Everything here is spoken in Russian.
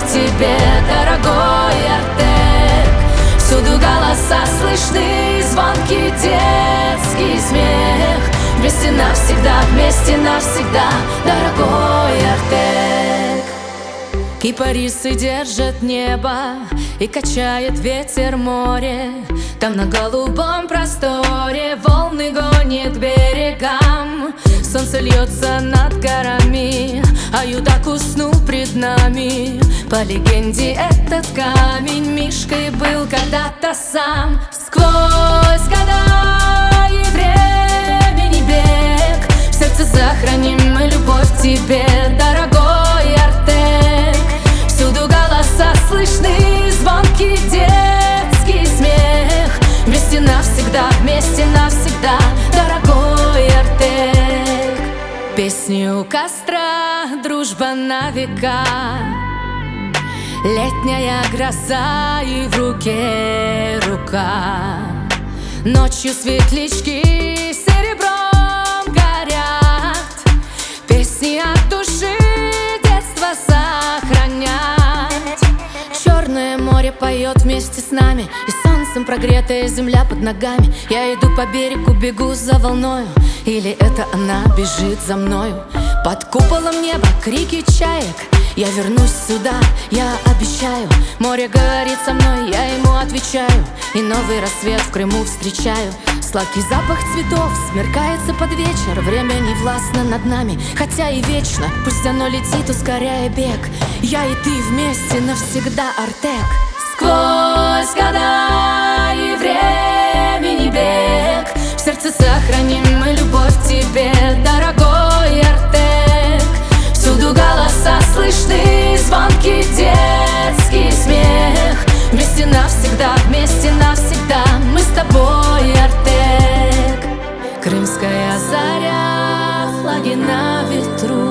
любовь к тебе, дорогой Артек. Всюду голоса слышны, звонкий детский смех. Вместе навсегда, дорогой Артек. Кипарисы держат небо и качает ветер море. Там на голубом просторе волны гонит к берегам. Солнце льется над горами, а Юдак уснул пред нами. По легенде этот камень мишкой был когда-то сам. Сквозь года и времени бег в сердце сохраним мы любовь к тебе, дорогой Артек. Всюду голоса слышны, звонкий детский смех. Вместе навсегда, дорогой Артек. Песни у костра, дружба на века. Летняя гроза и в руке рука. Ночью светлячки серебром горят. Песни от души детства сохранять. Черное море поет вместе с нами, и солнцем прогретая земля под ногами. Я иду по берегу, бегу за волною, или это она бежит за мною? Под куполом неба крики чаек. Я вернусь сюда, я обещаю. Море говорит со мной, я ему отвечаю. И новый рассвет в Крыму встречаю. Сладкий запах цветов смеркается под вечер. Время не властно над нами, хотя и вечно. Пусть оно летит, ускоряя бег. Я и ты вместе навсегда, Артек. Сквозь года и времени бег в сердце сохраним мы любовь к тебе, дорогой Артек. Всюду голоса слышны, звонкий детский смех. Вместе навсегда, мы с тобой, Артек. Крымская заря, флаги на ветру.